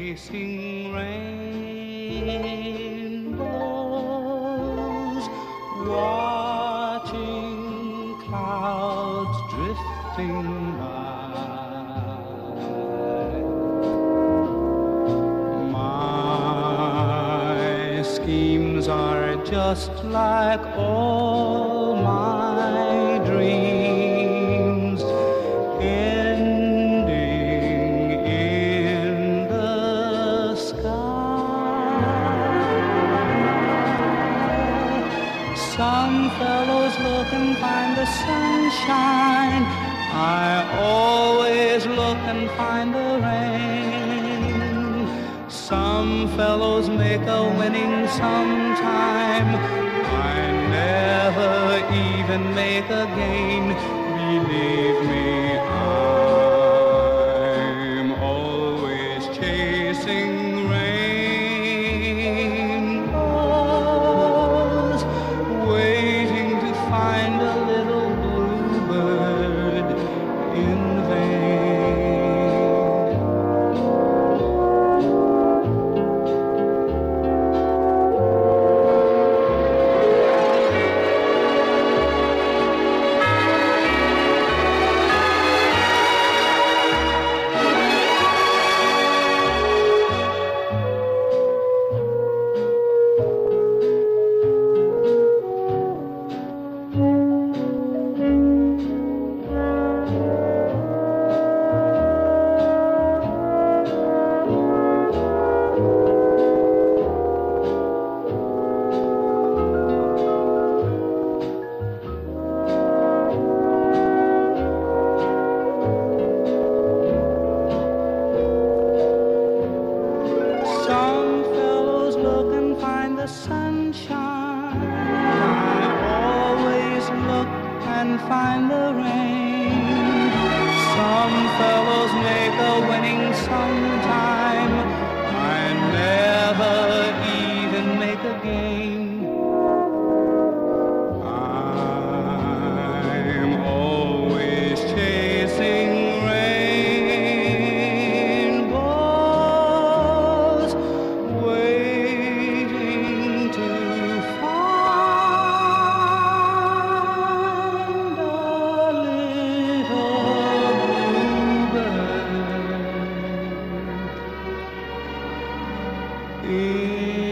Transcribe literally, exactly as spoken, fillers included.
chasing rainbows, watching clouds drifting by. My schemes are just like all my dreams, ending in the sky. Some fellows look and find the sunshine, I always look and find the rain. Some fellows make a winning sometime, I never even make a gain. Believe me, I'm always chasing rainbows, waiting to find a little bluebird in vain. Some fellows look and find the sunshine, I always look and find the rain. Some fellows make a winning sometime, I never even make a game. I'm always chasing rainbows, waiting to find a little bluebird in